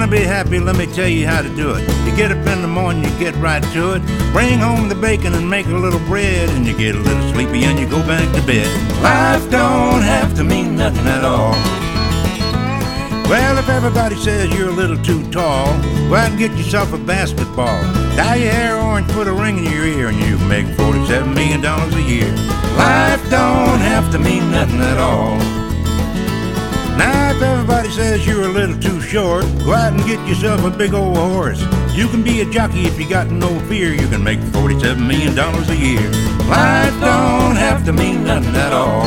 wanna be happy, let me tell you how to do it. You get up in the morning, you get right to it. Bring home the bacon and make a little bread, and you get a little sleepy and you go back to bed. Life don't have to mean nothing at all. Well, if everybody says you're a little too tall, go out and get yourself a basketball. Dye your hair orange, put a ring in your ear, and you can make $47 million a year. Life don't have to mean nothing at all. Now, if everybody says you're a little too short, go out and get yourself a big old horse. You can be a jockey if you got no fear. You can make $47 million a year. Life don't have to mean nothing at all.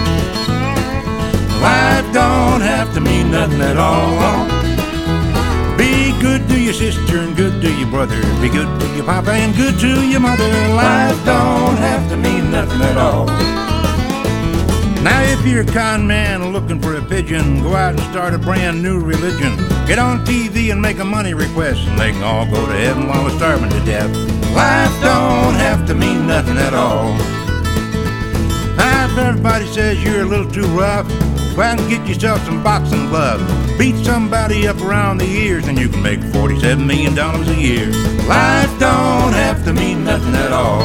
Life don't have to mean nothing at all. Be good to your sister and good to your brother. Be good to your papa and good to your mother. Life don't have to mean nothing at all. Now if you're a con man looking for a pigeon, go out and start a brand new religion. Get on TV and make a money request, and they can all go to heaven while they're starving to death. Life don't have to mean nothing at all. Now if everybody says you're a little too rough, go out and get yourself some boxing gloves. Beat somebody up around the ears, and you can make $47 million a year. Life don't have to mean nothing at all.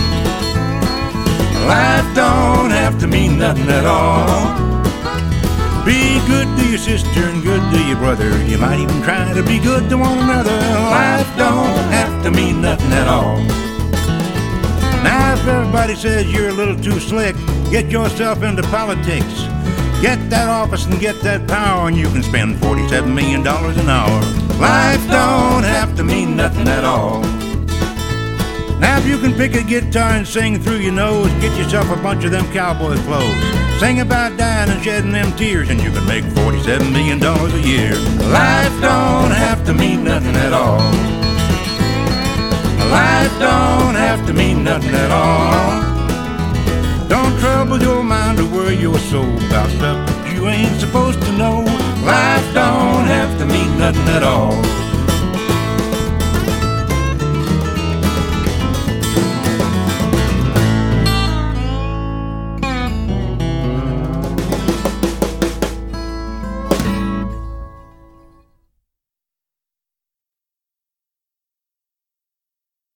Life don't have to mean nothing at all. Be good to your sister and good to your brother. You might even try to be good to one another. Life don't have to mean nothing at all. Now if everybody says you're a little too slick, get yourself into politics. Get that office and get that power, and you can spend $47 million an hour. Life don't have to mean nothing at all. Now if you can pick a guitar and sing through your nose, get yourself a bunch of them cowboy clothes. Sing about dying and shedding them tears, and you can make $47 million a year. Life don't have to mean nothing at all. Life don't have to mean nothing at all. Don't trouble your mind or worry your soul about stuff that you ain't supposed to know.